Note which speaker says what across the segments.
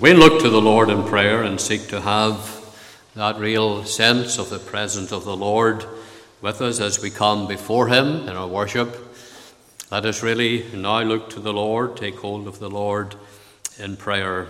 Speaker 1: We look to the Lord in prayer and seek to have that real sense of the presence of the Lord with us as we come before him in our worship. Let us really now look to the Lord, take hold of the Lord in prayer.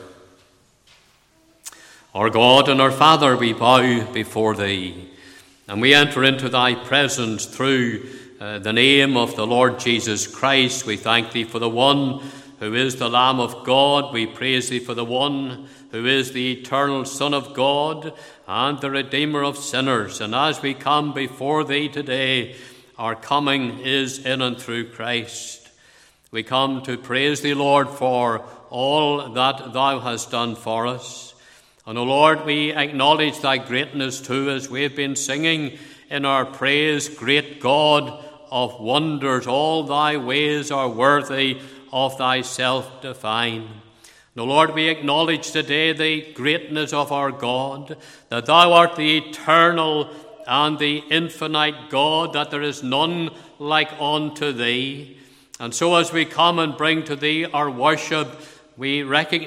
Speaker 1: Our God and our Father, we bow before thee, and we enter into thy presence through the name of the Lord Jesus Christ. We thank thee for the one who is the Lamb of God. We praise thee for the one who is the eternal Son of God and the Redeemer of sinners. And as we come before thee today, our coming is in and through Christ. We come to praise thee, Lord, for all that thou hast done for us. And, O Lord, we acknowledge thy greatness too, as we have been singing in our praise, great God of wonders, all thy ways are worthy of thyself divine. Now, Lord, we acknowledge today the greatness of our God, that thou art the eternal and the infinite God, that there is none like unto thee. And so as we come and bring to thee our worship, we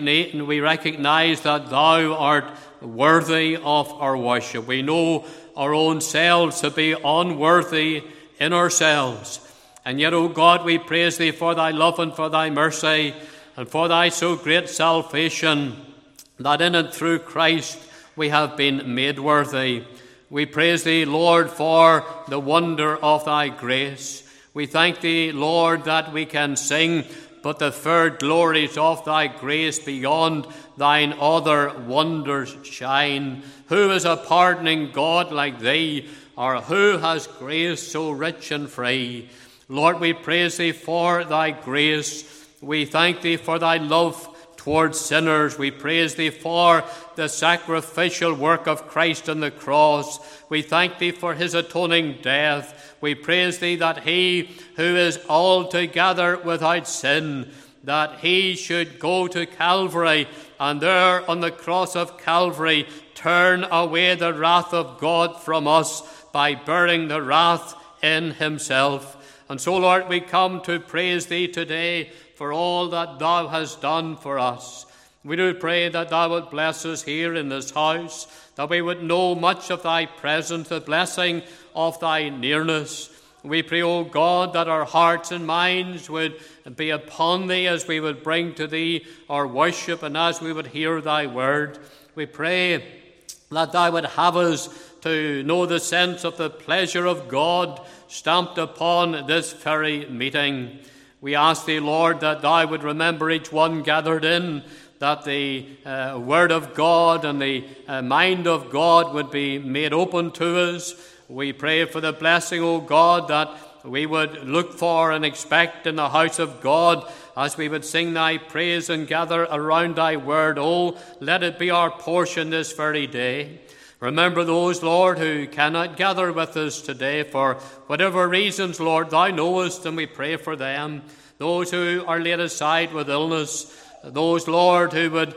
Speaker 1: recognize that thou art worthy of our worship. We know our own selves to be unworthy in ourselves. And yet, O God, we praise thee for thy love and for thy mercy and for thy so great salvation, that in and through Christ we have been made worthy. We praise thee, Lord, for the wonder of thy grace. We thank thee, Lord, that we can sing, but the fair glories of thy grace beyond thine other wonders shine. Who is a pardoning God like thee, or who has grace so rich and free? Lord, we praise thee for thy grace. We thank thee for thy love towards sinners. We praise thee for the sacrificial work of Christ on the cross. We thank thee for his atoning death. We praise thee that he who is altogether without sin, that he should go to Calvary, and there on the cross of Calvary turn away the wrath of God from us by bearing the wrath in himself. And so, Lord, we come to praise thee today for all that thou hast done for us. We do pray that thou would bless us here in this house, that we would know much of thy presence, the blessing of thy nearness. We pray, O God, that our hearts and minds would be upon thee as we would bring to thee our worship and as we would hear thy word. We pray that thou would have us to know the sense of the pleasure of God stamped upon this very meeting. We ask thee, Lord, that thou would remember each one gathered in, that the word of God and the mind of God would be made open to us. We pray for the blessing, O God, that we would look for and expect in the house of God as we would sing thy praise and gather around thy word. Oh, let it be our portion this very day. Remember those, Lord, who cannot gather with us today for whatever reasons, Lord, thou knowest, and we pray for them. Those who are laid aside with illness, those, Lord, who would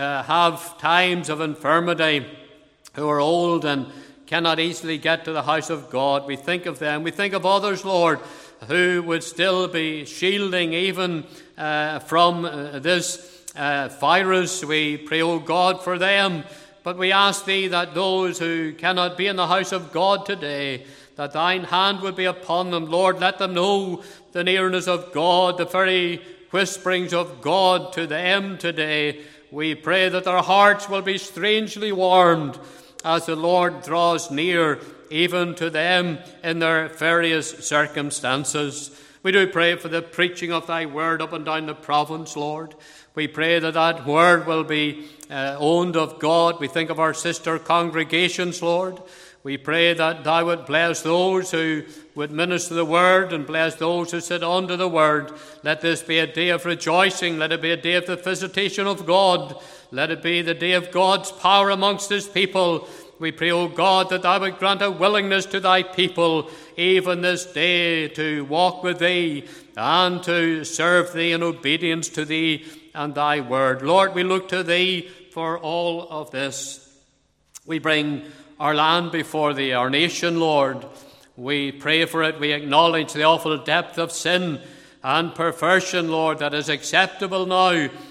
Speaker 1: have times of infirmity, who are old and cannot easily get to the house of God. We think of them. We think of others, Lord, who would still be shielding even from this virus. We pray, O God, for them. But we ask thee that those who cannot be in the house of God today, that thine hand would be upon them. Lord, let them know the nearness of God, the very whisperings of God to them today. We pray that their hearts will be strangely warmed as the Lord draws near even to them in their various circumstances. We do pray for the preaching of thy word up and down the province, Lord. We pray that that word will be owned of God. We think of our sister congregations, Lord. We pray that thou would bless those who would minister the word and bless those who sit under the word. Let this be a day of rejoicing. Let it be a day of the visitation of God. Let it be the day of God's power amongst his people. We pray, O God, that thou would grant a willingness to thy people even this day to walk with thee and to serve thee in obedience to thee and thy word. Lord, we look to thee for all of this. We bring our land before thee, our nation, Lord. We pray for it. We acknowledge the awful depth of sin and perversion, Lord, that is acceptable now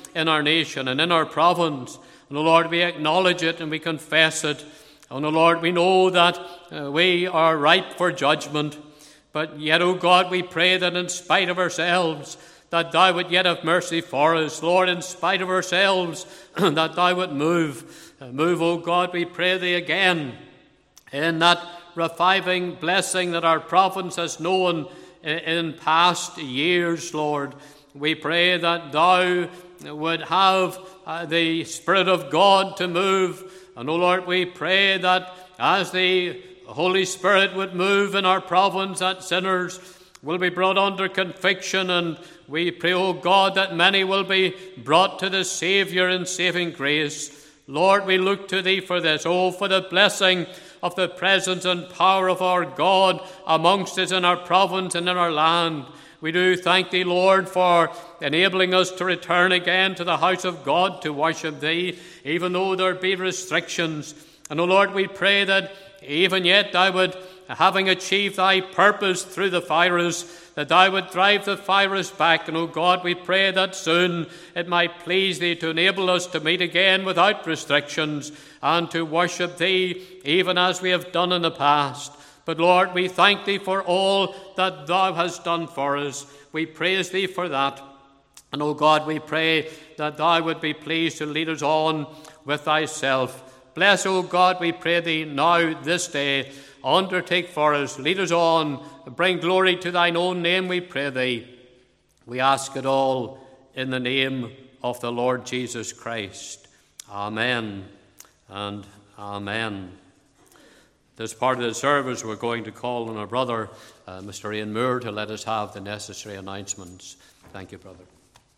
Speaker 1: in our nation and in our province. And, O Lord, we acknowledge it and we confess it. And, O Lord, we know that we are ripe for judgment. But yet, O God, we pray that in spite of ourselves, that Thou would yet have mercy for us. Lord, in spite of ourselves, that Thou would move. Move, O God, we pray Thee again, in that reviving blessing that our province has known in past years, Lord. We pray that Thou would have the Spirit of God to move. And, O Lord, we pray that as the Holy Spirit would move in our province, that sinners will be brought under conviction. And we pray, O God, that many will be brought to the Saviour in saving grace. Lord, we look to Thee for this. Oh, for the blessing of the presence and power of our God amongst us in our province and in our land. We do thank Thee, Lord, for enabling us to return again to the house of God to worship Thee, even though there be restrictions. And, O Lord, we pray that even yet Thou would, having achieved Thy purpose through the virus, that Thou would drive the virus back. And, O God, we pray that soon it might please Thee to enable us to meet again without restrictions and to worship Thee even as we have done in the past. But, Lord, we thank Thee for all that Thou hast done for us. We praise Thee for that. And, O God, we pray that Thou would be pleased to lead us on with Thyself. Bless, O God, we pray Thee now this day. Undertake for us, lead us on, bring glory to Thine own name, we pray Thee. We ask it all in the name of the Lord Jesus Christ. Amen and amen. This part of the service, we're going to call on our brother, Mr. Ian Moore, to let us have the necessary announcements. Thank you, brother.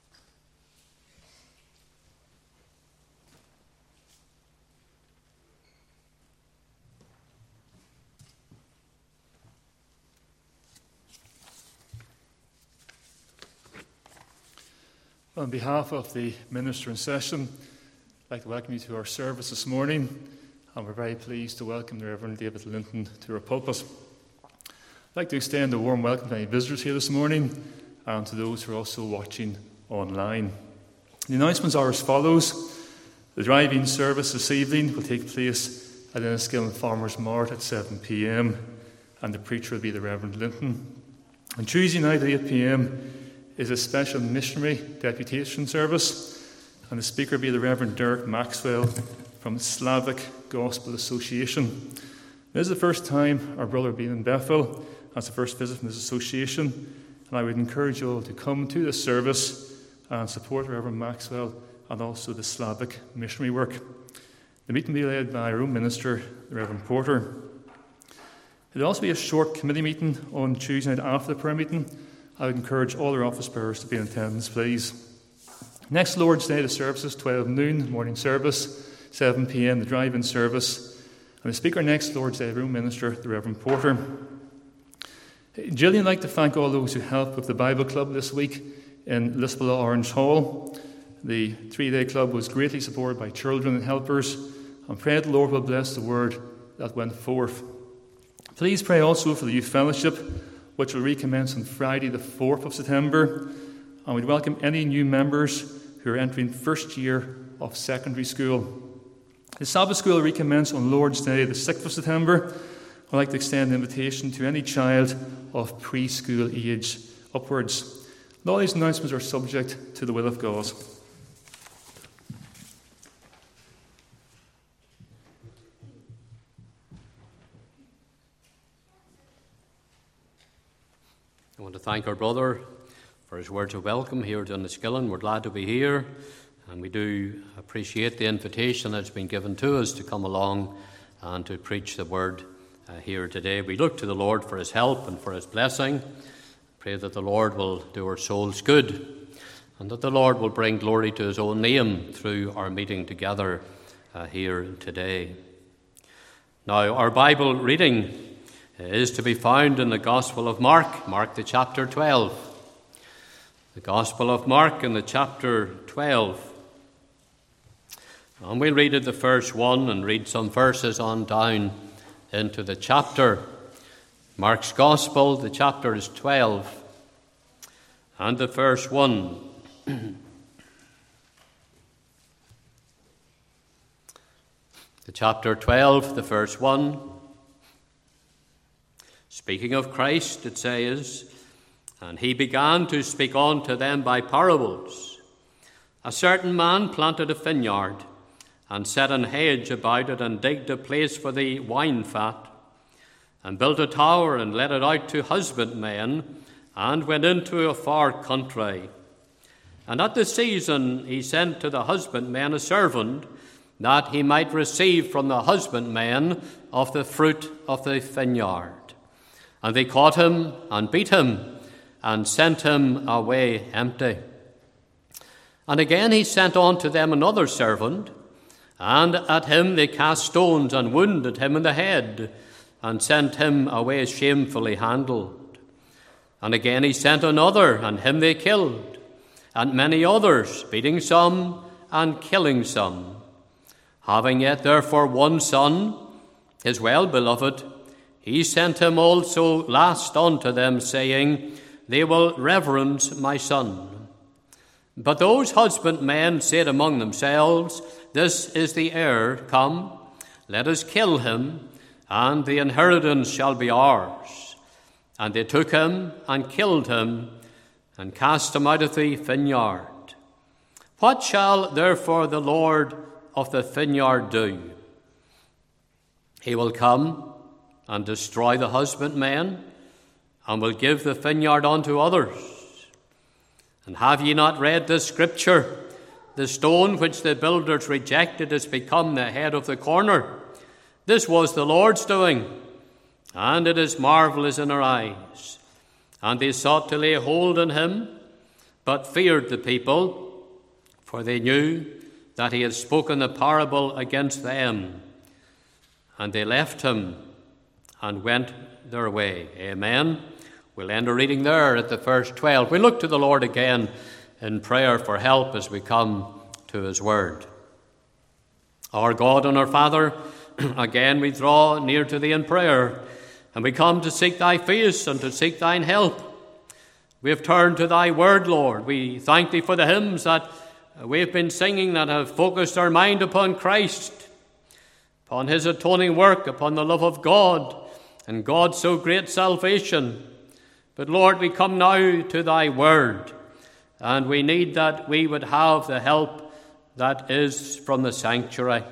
Speaker 2: On behalf of the minister in session, I'd like to welcome you to our service this morning, and we're very pleased to welcome the Reverend David Linton to our pulpit. I'd like to extend a warm welcome to any visitors here this morning and to those who are also watching online. The announcements are as follows. The drive-in service this evening will take place at Enniskillen Farmers Mart at 7 p.m, and the preacher will be the Reverend Linton. On Tuesday night at 8 p.m, is a special missionary deputation service, and the speaker will be the Reverend Derek Maxwell from Slavic Gospel Association. This is the first time our brother being in Bethel. That's the first visit from this association, and I would encourage you all to come to this service and support Reverend Maxwell and also the Slavic missionary work. The meeting will be led by our own minister, the Reverend Porter. There will also be a short committee meeting on Tuesday night after the prayer meeting. I would encourage all our office bearers to be in attendance, please. Next Lord's Day, the services, 12 noon, morning service, 7 p.m, the drive-in service. And the speaker next Lord's Day, room minister, the Reverend Porter. Gillian, I'd like to thank all those who helped with the Bible Club this week in Lisbon Orange Hall. The 3-day club was greatly supported by children and helpers, and pray the Lord will bless the word that went forth. Please pray also for the Youth Fellowship, which will recommence on Friday the 4th of September, and we'd welcome any new members who are entering first year of secondary school. The Sabbath school will recommence on Lord's Day the 6th of September. I'd like to extend an invitation to any child of preschool age upwards. All these announcements are subject to the will of God.
Speaker 1: I want to thank our brother for his words of welcome here to Enniskillen. We're glad to be here, and we do appreciate the invitation that's been given to us to come along and to preach the word here today. We look to the Lord for his help and for his blessing. Pray that the Lord will do our souls good, and that the Lord will bring glory to his own name through our meeting together here today. Now, our Bible reading is to be found in the Gospel of Mark, Mark the chapter 12. The Gospel of Mark in the chapter 12. And we'll read it the first one and read some verses on down into the chapter. Mark's Gospel, the chapter is 12, and the first one. Chapter 12, the verse 1. Speaking of Christ, it says, "And he began to speak unto them by parables. A certain man planted a vineyard, and set an hedge about it, and digged a place for the wine fat, and built a tower, and let it out to husbandmen, and went into a far country. And at the season he sent to the husbandmen a servant, that he might receive from the husbandmen of the fruit of the vineyard. And they caught him, and beat him, and sent him away empty. And again he sent unto them another servant, and at him they cast stones, and wounded him in the head, and sent him away shamefully handled. And again he sent another, and him they killed, and many others, beating some, and killing some. Having yet therefore one son, his well-beloved, he sent him also last unto them, saying, They will reverence my son. But those husbandmen said among themselves, This is the heir, come, let us kill him, and the inheritance shall be ours. And they took him, and killed him, and cast him out of the vineyard. What shall therefore the Lord of the vineyard do? He will come and destroy the husbandmen, and will give the vineyard unto others. And have ye not read this scripture? The stone which the builders rejected is become the head of the corner. This was the Lord's doing, and it is marvelous in our eyes. And they sought to lay hold on him, but feared the people, for they knew that he had spoken the parable against them. And they left him and went their way." Amen. We'll end our reading there at the verse 12. We look to the Lord again in prayer for help as we come to his word. Our God and our Father, again we draw near to thee in prayer, and we come to seek thy face and to seek thine help. We have turned to thy word, Lord. We thank thee for the hymns that we have been singing that have focused our mind upon Christ, upon his atoning work, upon the love of God, and God's so great salvation. But Lord, we come now to thy word, and we need that we would have the help that is from the sanctuary.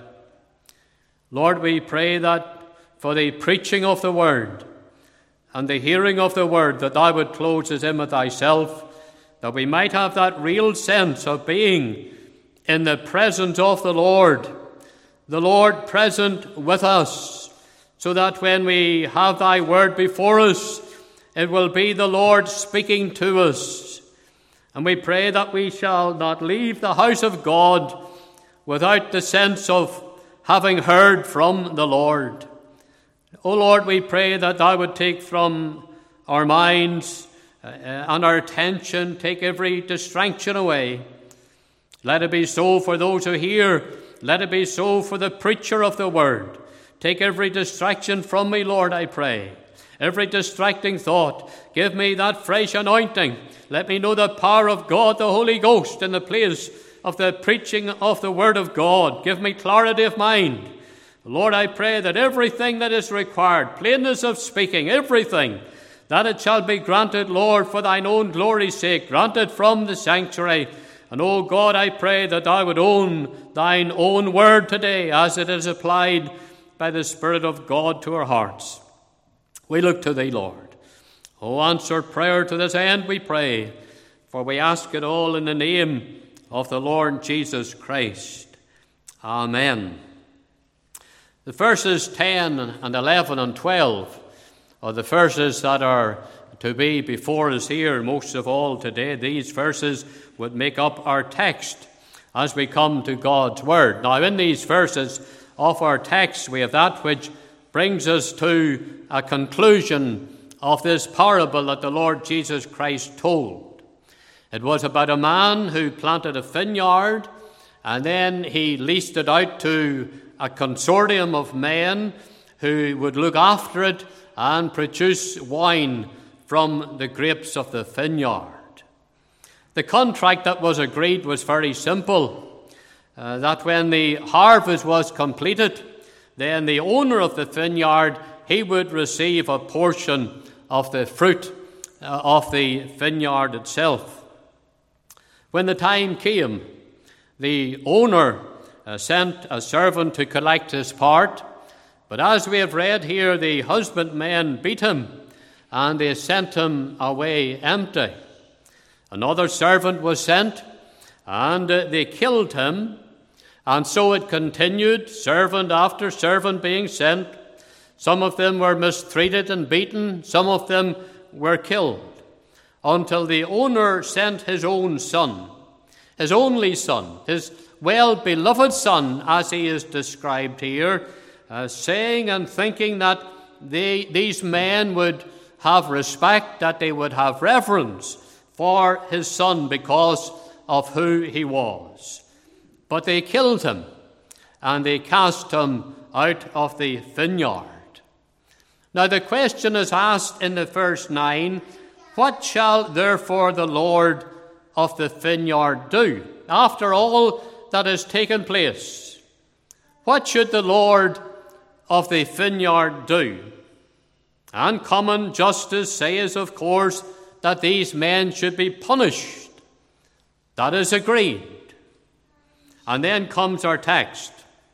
Speaker 1: Lord, we pray that for the preaching of the word and the hearing of the word, that thou would close us in with thyself, that we might have that real sense of being in the presence of the Lord present with us, so that when we have thy word before us, it will be the Lord speaking to us. And we pray that we shall not leave the house of God without the sense of having heard from the Lord. O Lord, we pray that thou would take from our minds and our attention, take every distraction away. Let it be so for those who hear. Let it be so for the preacher of the word. Take every distraction from me, Lord, I pray. Every distracting thought. Give me that fresh anointing. Let me know the power of God, the Holy Ghost, in the place of the preaching of the word of God. Give me clarity of mind. Lord, I pray that everything that is required, plainness of speaking, everything, that it shall be granted, Lord, for thine own glory's sake, granted from the sanctuary. And, O God, I pray that thou would own thine own word today as it is applied by the Spirit of God to our hearts. We look to thee, Lord. O answer prayer to this end, we pray, for we ask it all in the name of the Lord Jesus Christ. Amen. The verses 10 and 11 and 12 are the verses that are to be before us here. Most of all today, these verses would make up our text as we come to God's word. Now, in these verses of our text, we have that which brings us to a conclusion of this parable that the Lord Jesus Christ told. It was about a man who planted a vineyard, and then he leased it out to a consortium of men who would look after it and produce wine from the grapes of the vineyard. The contract that was agreed was very simple, that when the harvest was completed, then the owner of the vineyard, he would receive a portion of the fruit of the vineyard itself. When the time came, the owner sent a servant to collect his part, but as we have read here, the husbandmen beat him, and they sent him away empty. Another servant was sent, and they killed him, and so it continued, servant after servant being sent. Some of them were mistreated and beaten, some of them were killed, until the owner sent his own son, his only son, his well-beloved son, as he is described here, saying and thinking that these men would have respect, that they would have reverence for his son because of who he was. But they killed him, and they cast him out of the vineyard. Now the question is asked in the verse 9, what shall therefore the Lord of the vineyard do? After all that has taken place, what should the Lord of the vineyard do? And common justice says, of course, that these men should be punished. That is agreed. And then comes our text.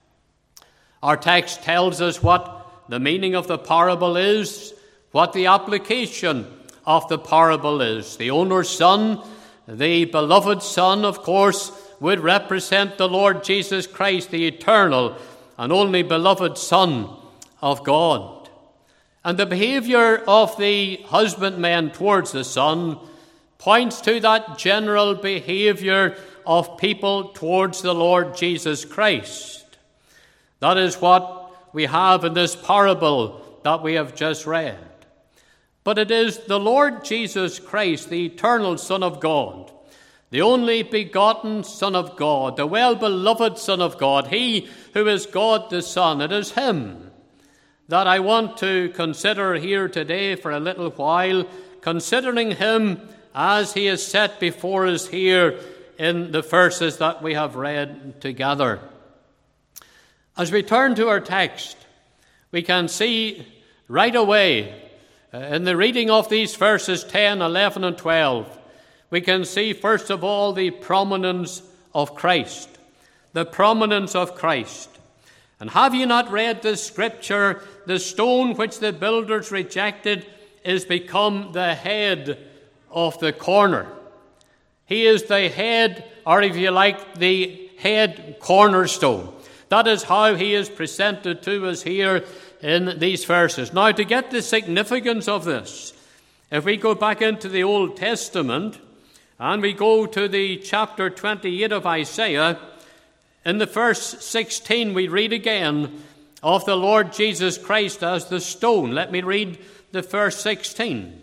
Speaker 1: Our text tells us what the meaning of the parable is, what the application of the parable is. The owner's son, the beloved son, of course, would represent the Lord Jesus Christ, the eternal and only beloved Son of God. And the behavior of the husbandmen towards the son points to that general behavior of people towards the Lord Jesus Christ. That is what we have in this parable that we have just read. But it is the Lord Jesus Christ, the eternal Son of God, the only begotten Son of God, the well-beloved Son of God, he who is God the Son. It is him that I want to consider here today for a little while, considering him as he is set before us here in the verses that we have read together. As we turn to our text, we can see right away in the reading of these verses 10, 11, and 12, we can see first of all the prominence of Christ. The prominence of Christ. And have you not read this scripture? The stone which the builders rejected is become the head of the corner. He is the head, or if you like, the head cornerstone. That is how he is presented to us here in these verses. Now, to get the significance of this, if we go back into the Old Testament and we go to the chapter 28 of Isaiah, in the verse 16 we read again of the Lord Jesus Christ as the stone. Let me read the verse 16.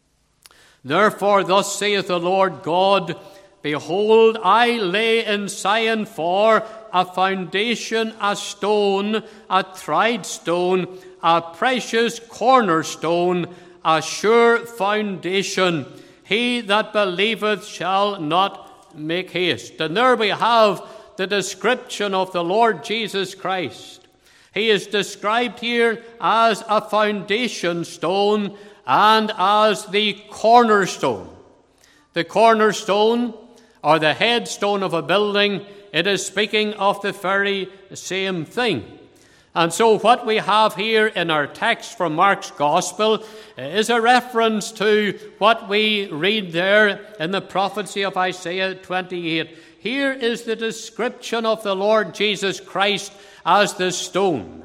Speaker 1: Therefore thus saith the Lord God, behold, I lay in Zion for a foundation, a stone, a tried stone, a precious cornerstone, a sure foundation. He that believeth shall not make haste. And there we have the description of the Lord Jesus Christ. He is described here as a foundation stone and as the cornerstone. The cornerstone, or the headstone of a building, it is speaking of the very same thing. And so what we have here in our text from Mark's Gospel is a reference to what we read there in the prophecy of Isaiah 28. Here is the description of the Lord Jesus Christ as the stone.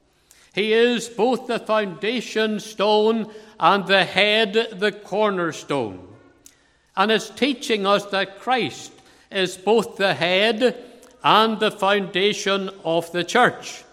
Speaker 1: He is both the foundation stone and the head, the cornerstone. And it's teaching us that Christ is both the head and the foundation of the church.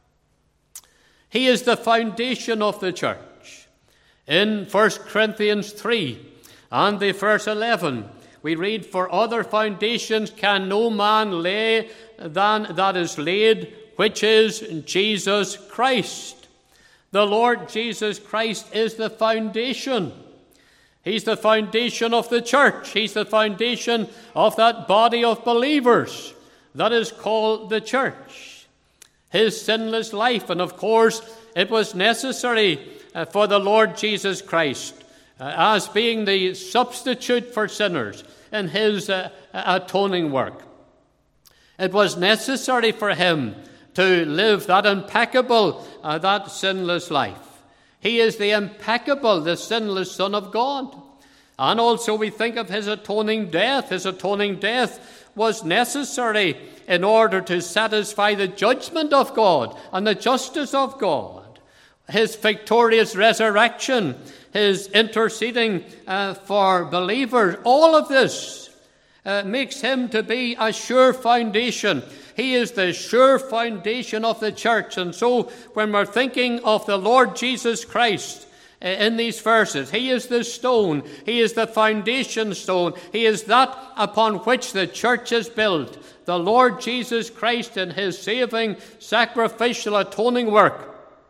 Speaker 1: He is the foundation of the church. In 1 Corinthians 3 and the verse 11, we read, for other foundations can no man lay than that is laid, which is Jesus Christ. The Lord Jesus Christ is the foundation. He's the foundation of the church. He's the foundation of that body of believers that is called the church. his sinless life. And of course, it was necessary for the Lord Jesus Christ, as being the substitute for sinners in his atoning work. It was necessary for him to live that impeccable, that sinless life. He is the impeccable, the sinless Son of God. And also we think of his atoning death. His atoning death was necessary in order to satisfy the judgment of God and the justice of God. His victorious resurrection, his interceding for believers, all of this makes him to be a sure foundation. He is the sure foundation of the church. And so when we're thinking of the Lord Jesus Christ in these verses, he is the stone, he is the foundation stone, he is that upon which the church is built. The Lord Jesus Christ in his saving, sacrificial, atoning work.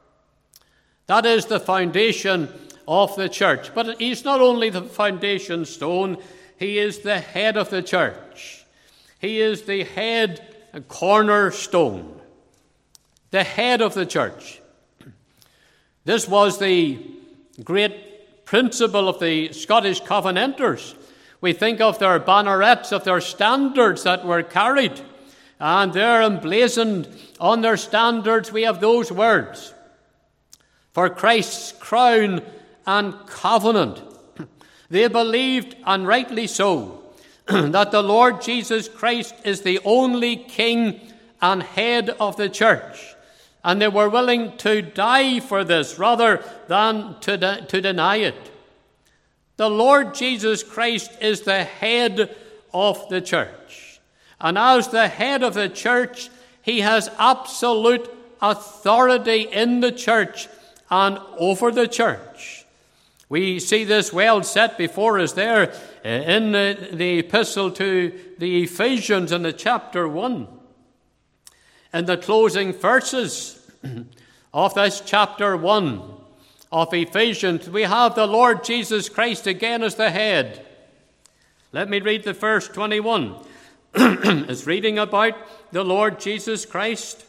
Speaker 1: That is the foundation of the church. But he's not only the foundation stone, he is the head of the church. He is the head cornerstone, the head of the church. This was the great principle of the Scottish Covenanters. We think of their bannerets, of their standards that were carried, and there emblazoned on their standards we have those words: for Christ's crown and covenant. They believed, and rightly so, that the Lord Jesus Christ is the only King and head of the church. And they were willing to die for this rather than to deny it. The Lord Jesus Christ is the head of the church. And as the head of the church, he has absolute authority in the church and over the church. We see this well set before us there in the epistle to the Ephesians in the chapter 1. In the closing verses of this chapter 1 of Ephesians, we have the Lord Jesus Christ again as the head. Let me read the verse 21. It's reading about the Lord Jesus Christ.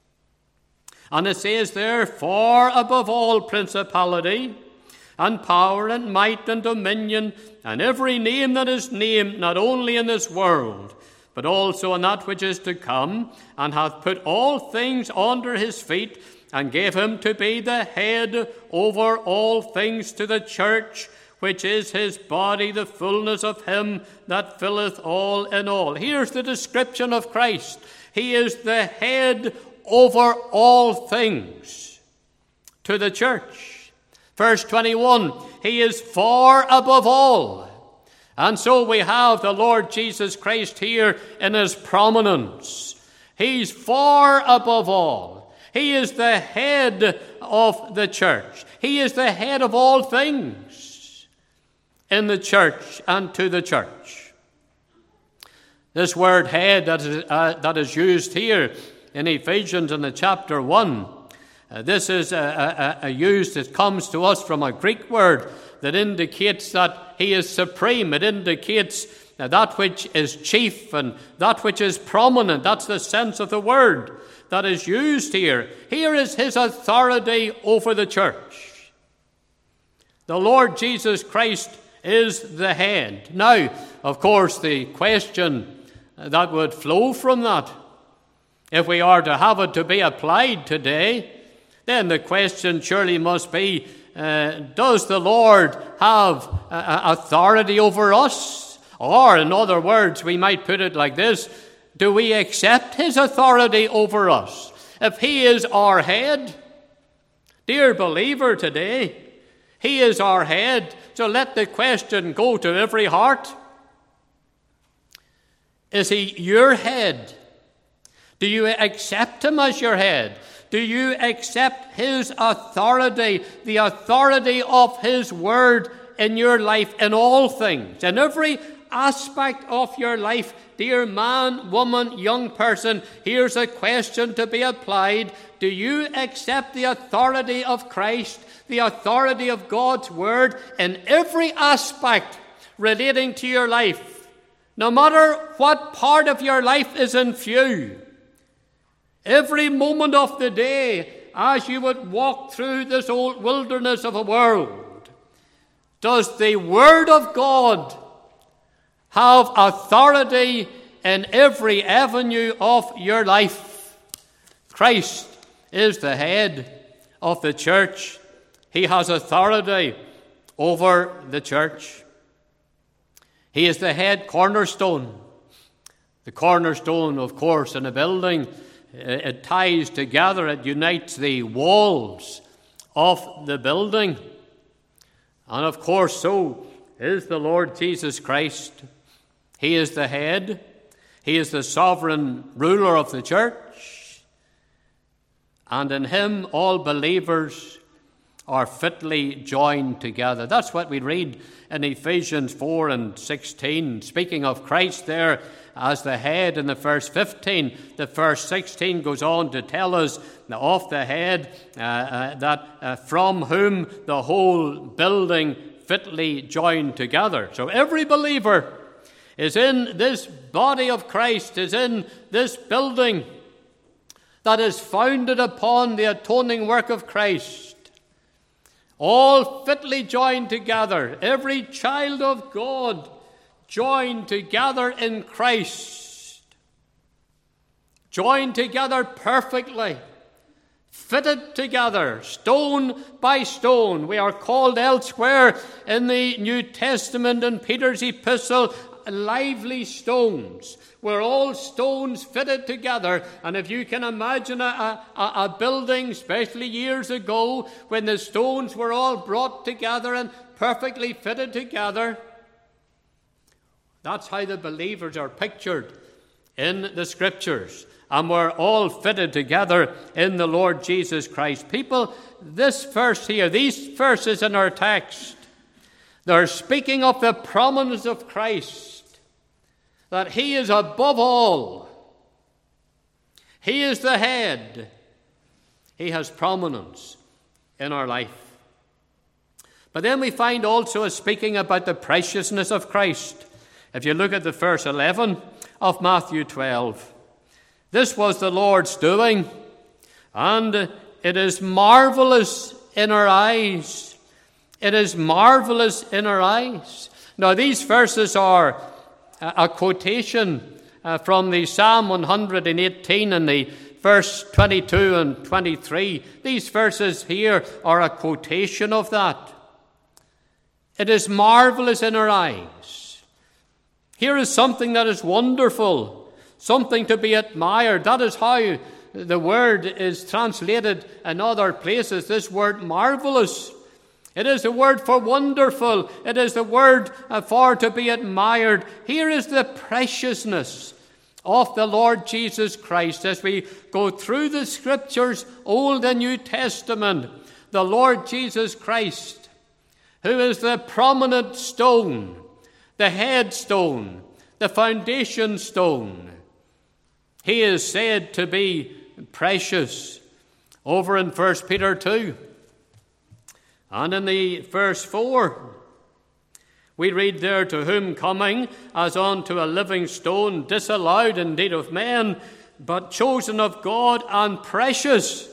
Speaker 1: And it says there, far above all principality and power and might and dominion and every name that is named, not only in this world, but also in that which is to come, and hath put all things under his feet, and gave him to be the head over all things to the church, which is his body, the fullness of him that filleth all in all. Here's the description of Christ. He is the head over all things to the church. Verse 21, he is far above all. And so we have the Lord Jesus Christ here in his prominence. He's far above all. He is the head of the church. He is the head of all things in the church and to the church. This word head that is used here in Ephesians in the chapter 1, this is used, it comes to us from a Greek word that indicates that he is supreme. It indicates that which is chief and that which is prominent. That's the sense of the word that is used here. Here is his authority over the church. The Lord Jesus Christ is the head. Now, of course, the question that would flow from that, if we are to have it to be applied today, then the question surely must be, does the Lord have authority over us? Or, in other words, we might put it like this: do we accept his authority over us? If he is our head, dear believer today, he is our head, so let the question go to every heart. Is he your head? Do you accept him as your head? Do you accept his authority, the authority of his word in your life in all things, in every aspect of your life? Dear man, woman, young person, here's a question to be applied. Do you accept the authority of Christ, the authority of God's word in every aspect relating to your life? No matter what part of your life is in view. every moment of the day, as you would walk through this old wilderness of a world, does the Word of God have authority in every avenue of your life? Christ is the head of the church. He has authority over the church. He is the head cornerstone. The cornerstone, of course, in a building, it ties together, it unites the walls of the building. And of course, so is the Lord Jesus Christ. He is the head. He is the sovereign ruler of the church. And in him, all believers are fitly joined together. That's what we read in Ephesians 4 and 16. Speaking of Christ there as the head in the verse 15, the verse 16 goes on to tell us of the head that from whom the whole building fitly joined together. So every believer is in this body of Christ, is in this building that is founded upon the atoning work of Christ. All fitly joined together, every child of God joined together in Christ, joined together perfectly, fitted together, stone by stone. We are called elsewhere in the New Testament in Peter's epistle, lively stones. We're all stones fitted together. And if you can imagine a building, especially years ago, when the stones were all brought together and perfectly fitted together, that's how the believers are pictured in the Scriptures. And we're all fitted together in the Lord Jesus Christ. People, this verse here, these verses in our text, they're speaking of the prominence of Christ, that he is above all. He is the head. He has prominence in our life. But then we find also a speaking about the preciousness of Christ. If you look at the verse 11 of Matthew 12, this was the Lord's doing, and it is marvelous in our eyes. It is marvelous in our eyes. Now, these verses are a quotation from the Psalm 118 and the verse 22 and 23. These verses here are a quotation of that. It is marvelous in our eyes. Here is something that is wonderful, something to be admired. That is how the word is translated in other places, this word marvelous. It is the word for wonderful. It is the word for to be admired. Here is the preciousness of the Lord Jesus Christ as we go through the Scriptures, Old and New Testament. The Lord Jesus Christ, who is the prominent stone, the headstone, the foundation stone. He is said to be precious. Over in 1 Peter 2. And in the verse 4, we read there, to whom coming as unto a living stone, disallowed indeed of men, but chosen of God and precious.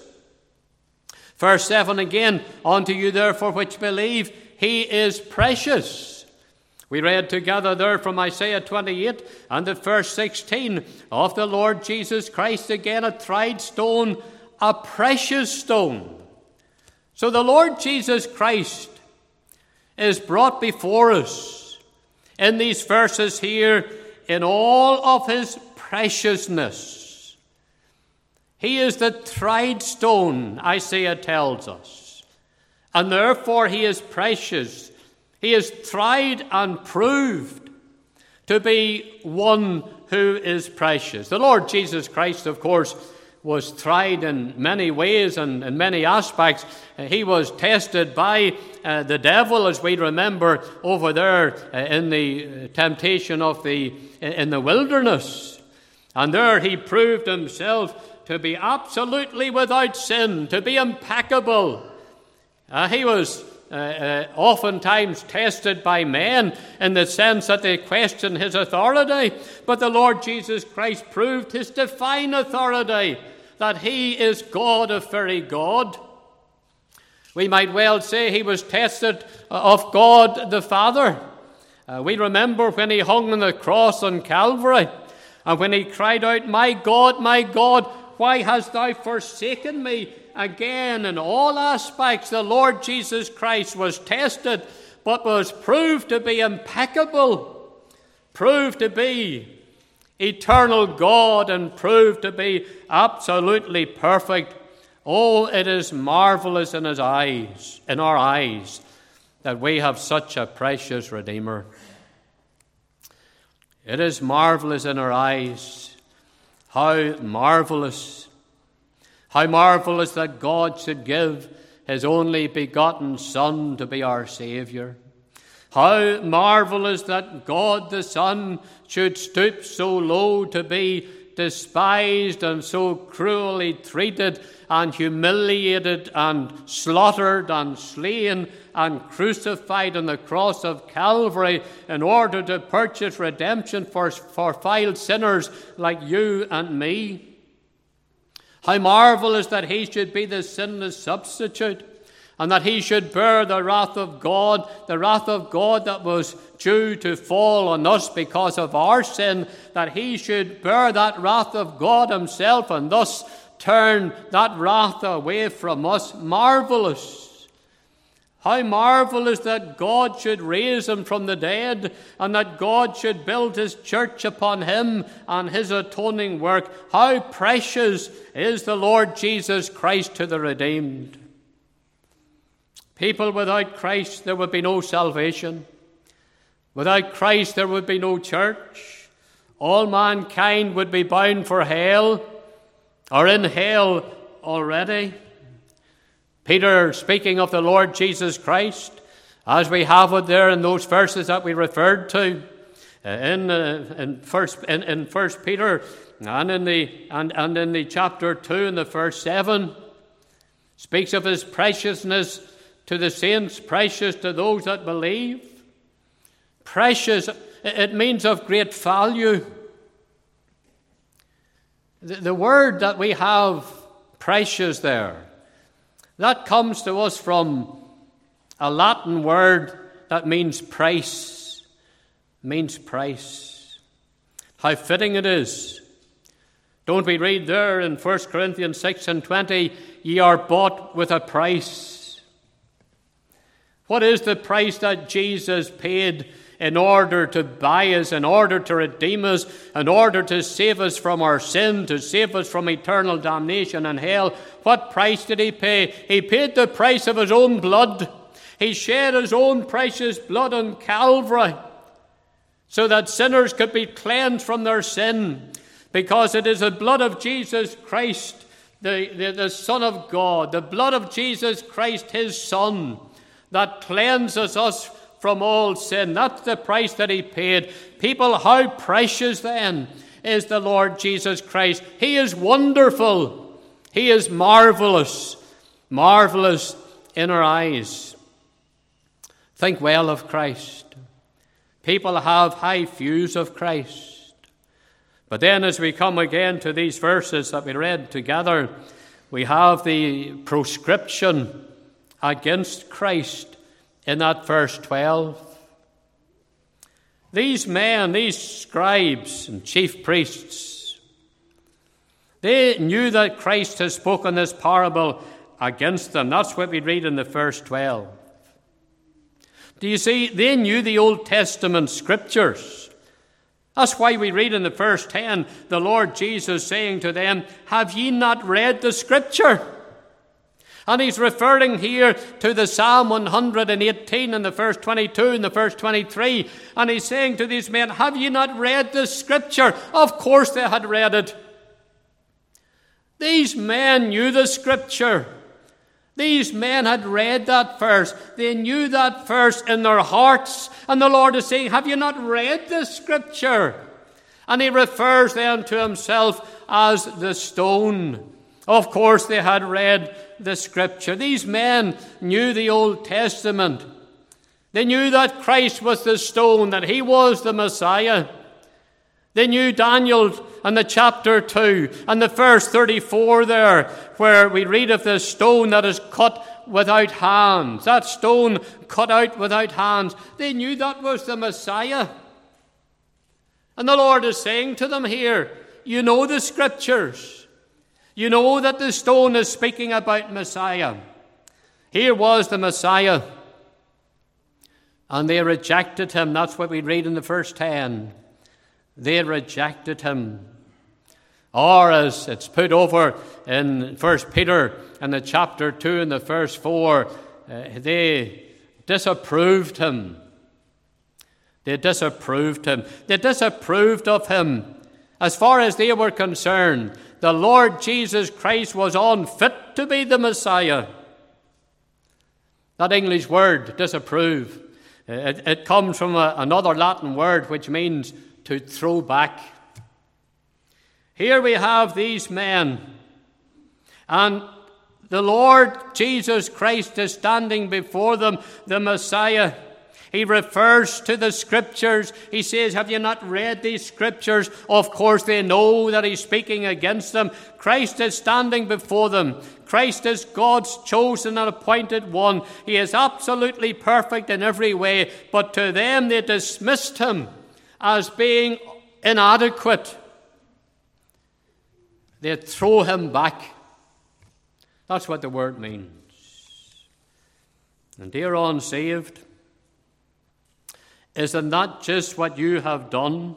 Speaker 1: Verse 7 again, unto you therefore which believe, he is precious. We read together there from Isaiah 28 and the verse 16 of the Lord Jesus Christ, again a tried stone, a precious stone. So the Lord Jesus Christ is brought before us in these verses here in all of his preciousness. He is the tried stone, Isaiah tells us, and therefore he is precious. He is tried and proved to be one who is precious. The Lord Jesus Christ, of course, was tried in many ways and in many aspects. He was tested by the devil, as we remember over there in the temptation in the wilderness. And there he proved himself to be absolutely without sin, to be impeccable. He was oftentimes tested by men in the sense that they questioned his authority. But the Lord Jesus Christ proved his divine authority, that he is God of very God. We might well say he was tested of God the Father. We remember when he hung on the cross on Calvary, and when he cried out, my God, why hast thou forsaken me?" Again, in all aspects, the Lord Jesus Christ was tested, but was proved to be impeccable, proved to be eternal God, and proved to be absolutely perfect. Oh, it is marvelous in our eyes, that we have such a precious Redeemer. It is marvelous in our eyes. How marvelous that God should give his only begotten Son to be our Saviour. How marvelous that God the Son should stoop so low to be despised and so cruelly treated and humiliated and slaughtered and slain and crucified on the cross of Calvary in order to purchase redemption for vile sinners like you and me. How marvelous that he should be the sinless substitute, and that he should bear the wrath of God that was due to fall on us because of our sin, that he should bear that wrath of God himself and thus turn that wrath away from us. Marvelous. How marvelous that God should raise him from the dead, and that God should build his church upon him and his atoning work. How precious is the Lord Jesus Christ to the redeemed. People, without Christ, there would be no salvation. Without Christ, there would be no church. All mankind would be bound for hell, or in hell already. Peter, speaking of the Lord Jesus Christ, as we have it there in those verses that we referred to, in First Peter and in the chapter 2 in the verse 7, speaks of his preciousness to the saints, precious to those that believe. Precious, it means of great value. The word that we have, precious, there, that comes to us from a Latin word that means price. Means price. How fitting it is. Don't we read there in 1 Corinthians 6:20, "Ye are bought with a price." What is the price that Jesus paid in order to buy us, in order to redeem us, in order to save us from our sin, to save us from eternal damnation and hell? What price did he pay? He paid the price of his own blood. He shed his own precious blood on Calvary so that sinners could be cleansed from their sin, because it is the blood of Jesus Christ, the Son of God, the blood of Jesus Christ, his Son, that cleanses us from all sin. That's the price that he paid. People, how precious then is the Lord Jesus Christ. He is wonderful. He is marvelous. Marvelous in our eyes. Think well of Christ. People have high views of Christ. But then as we come again to these verses that we read together, we have the proscription against Christ in that verse 12. These men, these scribes and chief priests, they knew that Christ has spoken this parable against them. That's what we read in the verse 12. Do you see? They knew the Old Testament scriptures. That's why we read in the verse 10, the Lord Jesus saying to them, "Have ye not read the scripture?" And he's referring here to the Psalm 118 in the verse 22 and the verse 23. And he's saying to these men, "Have you not read the scripture?" Of course they had read it. These men knew the scripture. These men had read that verse. They knew that verse in their hearts. And the Lord is saying, "Have you not read the scripture?" And he refers then to himself as the stone. Of course they had read the scripture. These men knew the Old Testament. They knew that Christ was the stone, that he was the Messiah. They knew Daniel and the chapter 2 and the verse 34 there, where we read of the stone that is cut without hands. That stone cut out without hands. They knew that was the Messiah. And the Lord is saying to them here, you know the Scriptures. You know that the stone is speaking about Messiah. Here was the Messiah. And they rejected him. That's what we read in the verse 10. They rejected him. Or as it's put over in 1 Peter in the chapter 2 and the verse 4, they disapproved him. They disapproved him. They disapproved of him. As far as they were concerned, the Lord Jesus Christ was unfit to be the Messiah. That English word, disapprove, it comes from another Latin word which means to throw back. Here we have these men, and the Lord Jesus Christ is standing before them, the Messiah. He refers to the Scriptures. He says, have you not read these Scriptures? Of course they know that he's speaking against them. Christ is standing before them. Christ is God's chosen and appointed one. He is absolutely perfect in every way. But to them they dismissed him as being inadequate. They throw him back. That's what the word means. And dear unsaved, isn't that just what you have done?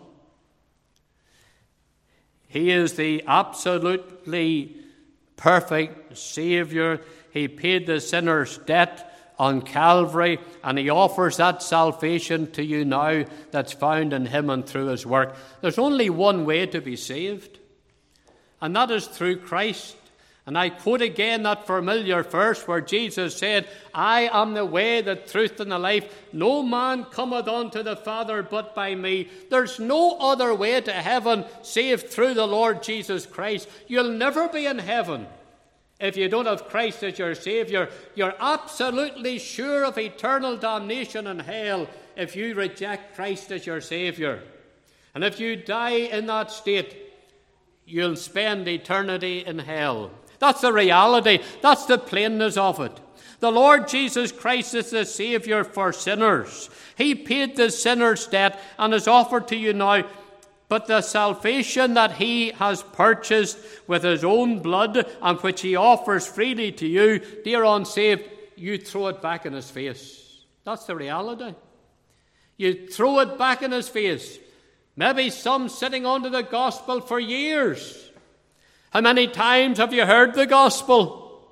Speaker 1: He is the absolutely perfect Savior. He paid the sinner's debt on Calvary, and he offers that salvation to you now that's found in him and through his work. There's only one way to be saved, and that is through Christ. And I quote again that familiar verse where Jesus said, I am the way, the truth, and the life. No man cometh unto the Father but by me. There's no other way to heaven save through the Lord Jesus Christ. You'll never be in heaven if you don't have Christ as your Savior. You're absolutely sure of eternal damnation in hell if you reject Christ as your Savior. And if you die in that state, you'll spend eternity in hell. That's the reality. That's the plainness of it. The Lord Jesus Christ is the Savior for sinners. He paid the sinner's debt and is offered to you now. But the salvation that he has purchased with his own blood and which he offers freely to you, dear unsaved, you throw it back in his face. That's the reality. You throw it back in his face. Maybe some sitting under the gospel for years. How many times have you heard the gospel?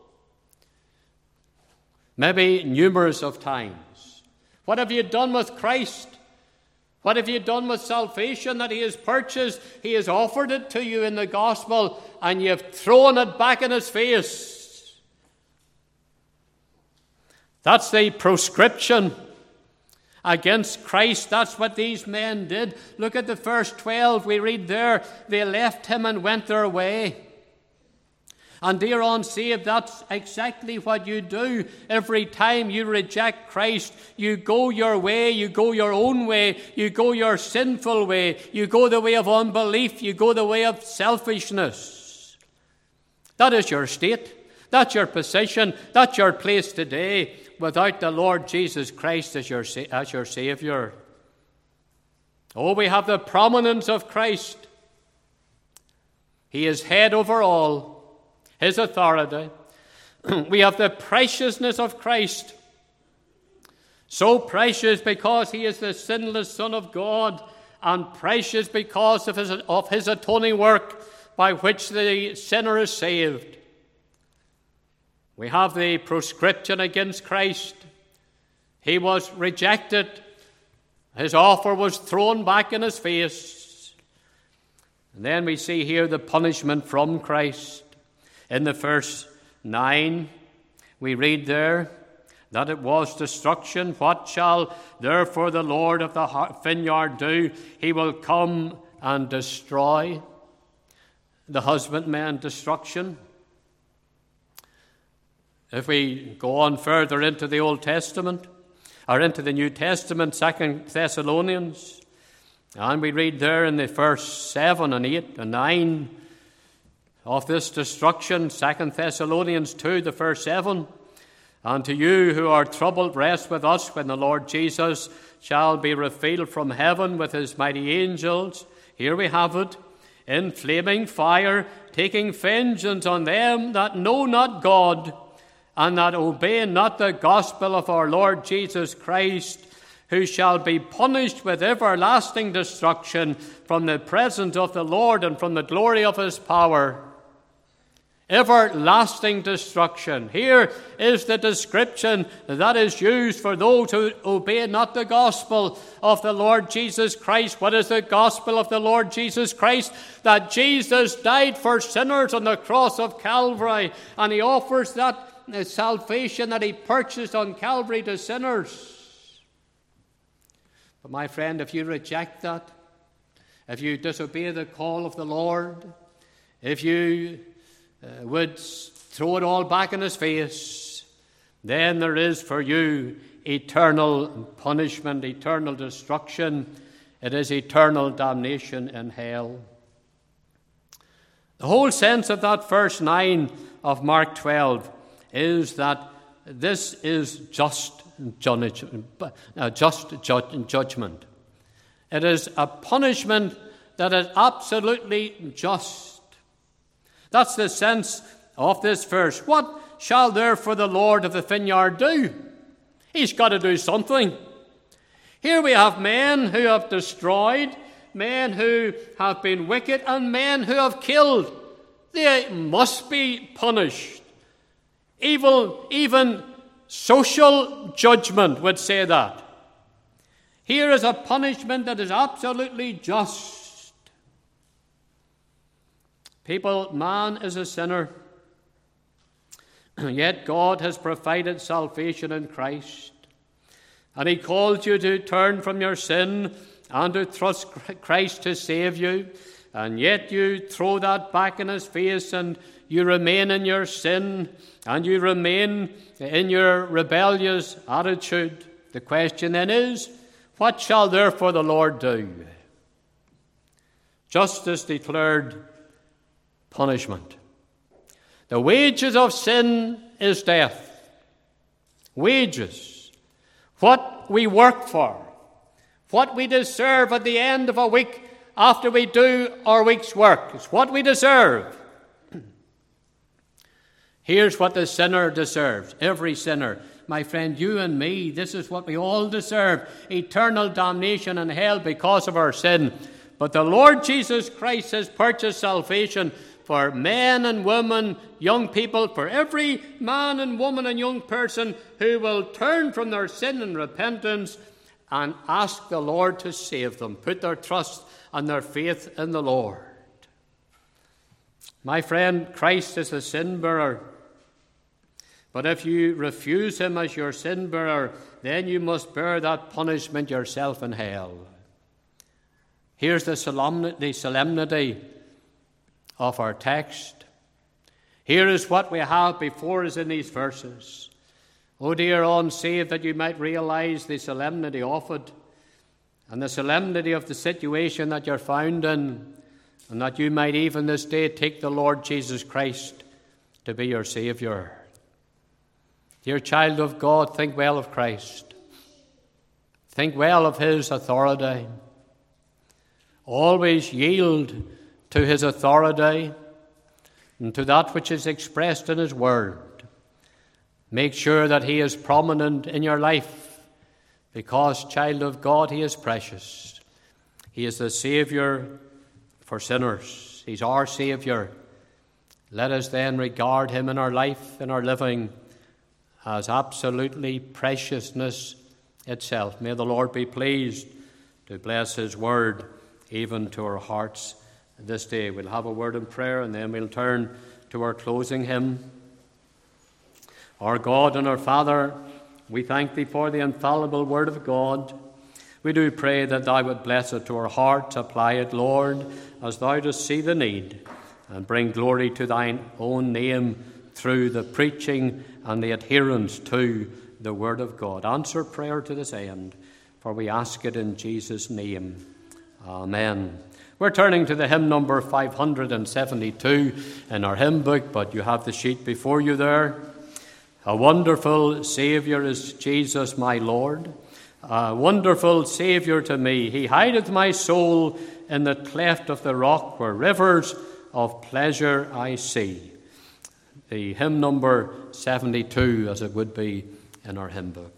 Speaker 1: Maybe numerous of times. What have you done with Christ? What have you done with salvation that he has purchased? He has offered it to you in the gospel, and you've thrown it back in his face. That's the proscription against Christ. That's what these men did. Look at the verse 12. We read there, they left him and went their way. And dear unsaved, that's exactly what you do. Every time you reject Christ, you go your way, you go your own way, you go your sinful way, you go the way of unbelief, you go the way of selfishness. That is your state. That's your position. That's your place today without the Lord Jesus Christ as your Savior. Oh, we have the prominence of Christ. He is head over all. His authority. We have the preciousness of Christ. So precious because he is the sinless Son of God, and precious because of his atoning work by which the sinner is saved. We have the proscription against Christ. He was rejected. His offer was thrown back in his face. And then we see here the punishment from Christ. In the verse 9, we read there that it was destruction. What shall therefore the Lord of the vineyard do? He will come and destroy. The husbandman, destruction. If we go on further into the Old Testament, or into the New Testament, 2 Thessalonians, And we read there in the verse 7 and 8 and 9 of this destruction, 2 Thessalonians 2, the verse 7. And to you who are troubled, rest with us when the Lord Jesus shall be revealed from heaven with his mighty angels. Here we have it, in flaming fire, taking vengeance on them that know not God, and that obey not the gospel of our Lord Jesus Christ, who shall be punished with everlasting destruction from the presence of the Lord and from the glory of his power. Everlasting destruction. Here is the description that is used for those who obey not the gospel of the Lord Jesus Christ. What is the gospel of the Lord Jesus Christ? That Jesus died for sinners on the cross of Calvary, and he offers that salvation that he purchased on Calvary to sinners. But my friend, if you reject that, if you disobey the call of the Lord, if you would throw it all back in his face, then there is for you eternal punishment, eternal destruction. It is eternal damnation in hell. The whole sense of that verse 9 of Mark 12 is that this is just judgment. It is a punishment that is absolutely just. That's the sense of this verse. What shall therefore the Lord of the vineyard do? He's got to do something. Here we have men who have destroyed, men who have been wicked, and men who have killed. They must be punished. Even social judgment would say that. Here is a punishment that is absolutely just. People, man is a sinner, yet God has provided salvation in Christ. And he calls you to turn from your sin and to trust Christ to save you. And yet you throw that back in his face and you remain in your sin and you remain in your rebellious attitude. The question then is, what shall therefore the Lord do? Justice declared punishment. The wages of sin is death. Wages. What we work for. What we deserve at the end of a week after we do our week's work. It's what we deserve. Here's what the sinner deserves. Every sinner. My friend, you and me, this is what we all deserve. Eternal damnation in hell because of our sin. But the Lord Jesus Christ has purchased salvation for men and women, young people, for every man and woman and young person who will turn from their sin and repentance and ask the Lord to save them, put their trust and their faith in the Lord. My friend, Christ is a sin bearer. But if you refuse him as your sin bearer, then you must bear that punishment yourself in hell. Here's the solemnity of our text. Here is what we have before us in these verses. Oh dear unsaved, that you might realize the solemnity of it and the solemnity of the situation that you're found in, and that you might even this day take the Lord Jesus Christ to be your Saviour. Dear child of God, think well of Christ. Think well of his authority. Always yield to his authority and to that which is expressed in his word. Make sure that he is prominent in your life, because, child of God, he is precious. He is the Saviour for sinners. He's our Saviour. Let us then regard him in our life, in our living, as absolutely preciousness itself. May the Lord be pleased to bless his word even to our hearts this day. We'll have a word in prayer and then we'll turn to our closing hymn. Our God and our Father, we thank thee for the infallible word of God. We do pray that thou would bless it to our hearts. Apply it, Lord, as thou dost see the need, and bring glory to thine own name through the preaching and the adherence to the word of God. Answer prayer to this end, for we ask it in Jesus' name. Amen. We're turning to the hymn number 572 in our hymn book, but you have the sheet before you there. A wonderful Saviour is Jesus my Lord, a wonderful Saviour to me. He hideth my soul in the cleft of the rock, where rivers of pleasure I see. The hymn number 72, as it would be in our hymn book.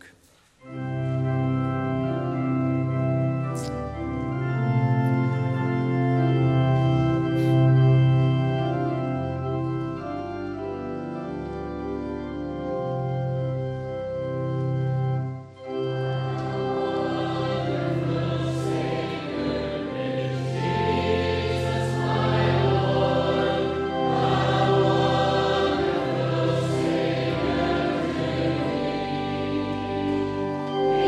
Speaker 3: Amen.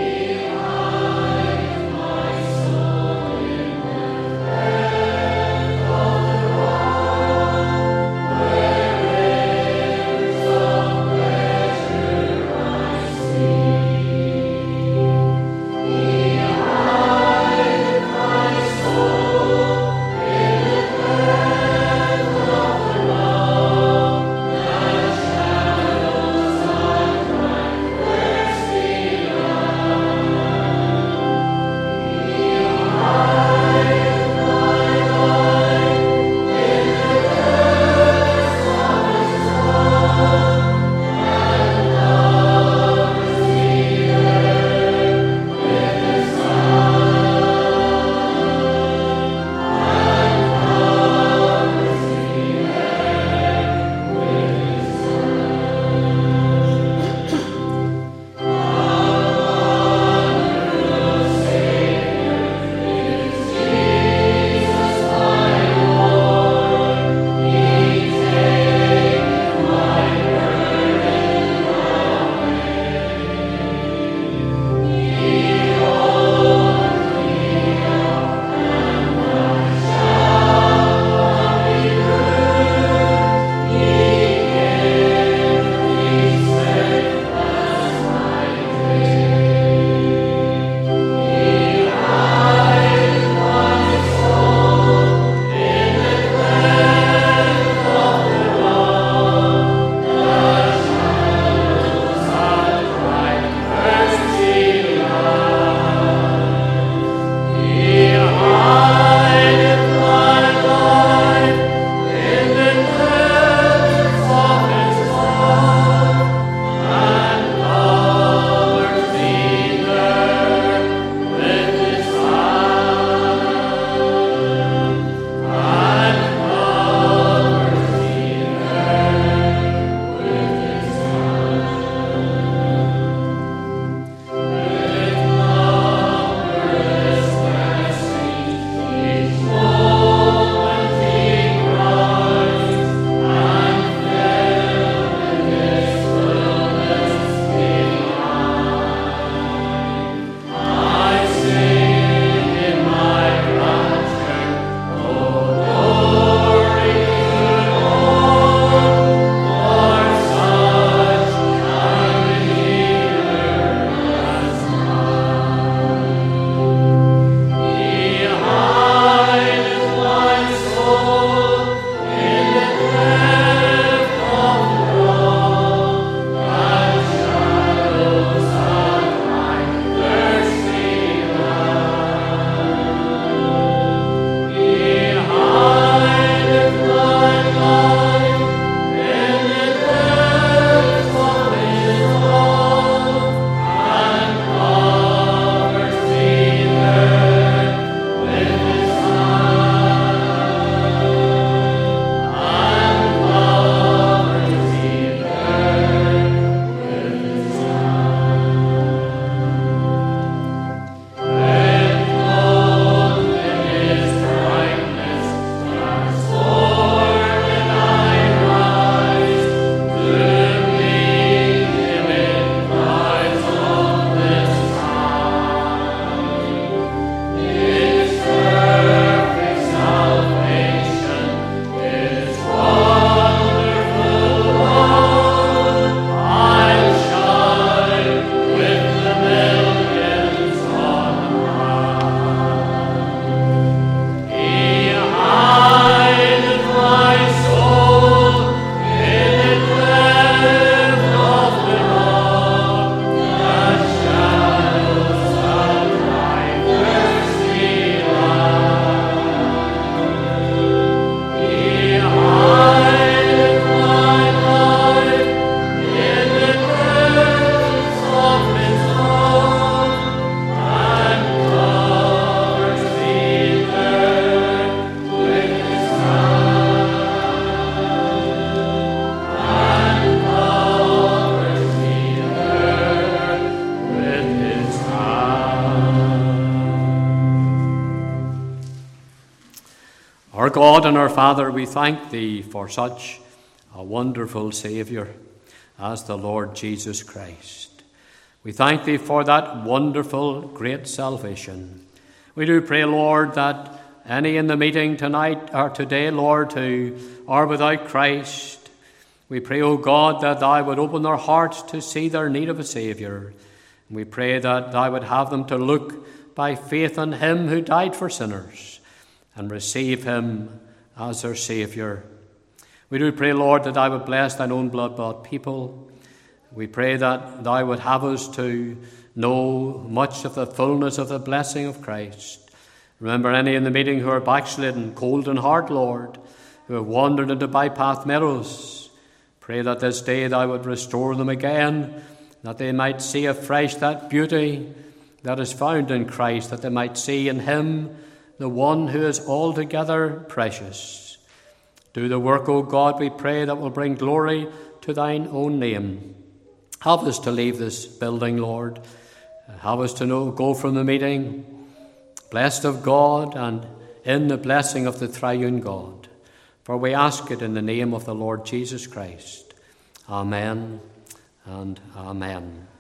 Speaker 1: Our God and our Father, we thank Thee for such a wonderful Saviour as the Lord Jesus Christ. We thank Thee for that wonderful, great salvation. We do pray, Lord, that any in the meeting tonight or today, Lord, who are without Christ, we pray, O God, that Thou would open their hearts to see their need of a Saviour. We pray that Thou would have them to look by faith on Him who died for sinners and receive Him as their Saviour. We do pray, Lord, that Thou would bless Thine own blood-bought people. We pray that Thou would have us to know much of the fullness of the blessing of Christ. Remember any in the meeting who are backslidden, cold in heart, Lord, who have wandered into bypath meadows. Pray that this day Thou would restore them again, that they might see afresh that beauty that is found in Christ, that they might see in Him the one who is altogether precious. Do the work, O God, we pray, that will bring glory to Thine own name. Help us to leave this building, Lord. Help us to go from the meeting blessed of God and in the blessing of the triune God. For we ask it in the name of the Lord Jesus Christ. Amen and amen.